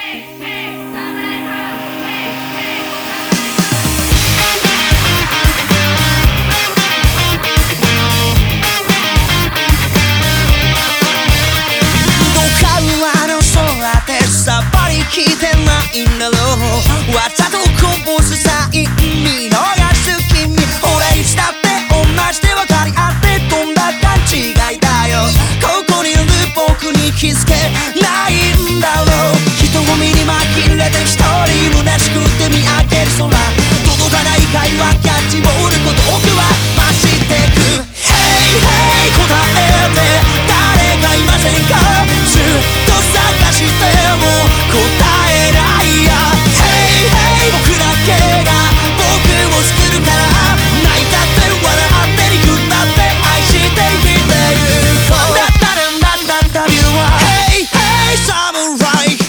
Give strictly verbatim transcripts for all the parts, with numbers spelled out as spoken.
聞いてないんだろう。わざとこぼすサイン見逃す君、俺いつだって同じで分かり合ってどんな勘違いだよ。ここにいる僕に気づけないんだろう。人混みに紛れて一人虚しくて見上げる空、届かない会話キャッチボール孤独は増してく。Hey hey 答えて誰かいませんか。ずっと探しても答えないや。 Hey hey 僕だけが僕を作るから、泣いたって笑って憎んだって愛して生きてゆこう。だったらなんだったビルは Hey hey サムライ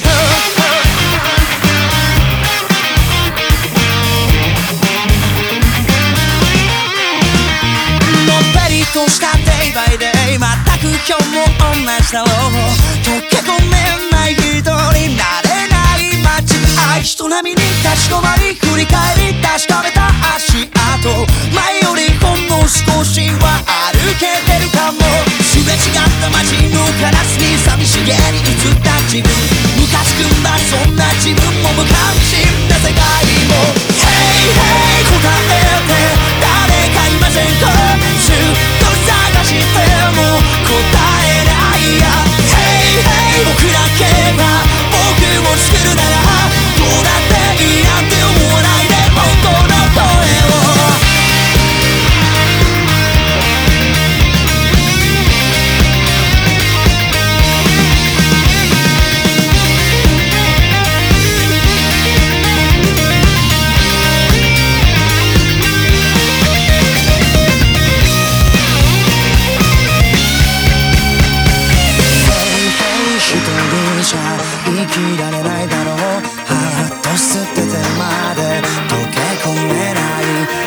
のっぺりとした Day by Day 全く今日も同じだろう。溶け込めない人になれない街、愛人並みに立ち止まり振り返り確かめた足跡、前よりほんの少しは歩けてるかも。すれ違った街のカラスに寂しげに映った自分、ムカつくんだそんな自分も無関心な世界も。 Hey hey 答えて誰かいませんか。ずっと探しても答えないや。 Hey hey 僕だけが僕を作るならどうだっていいなんて思わないで本当の声を。生きられないだろう。ハート捨ててまで溶け込めない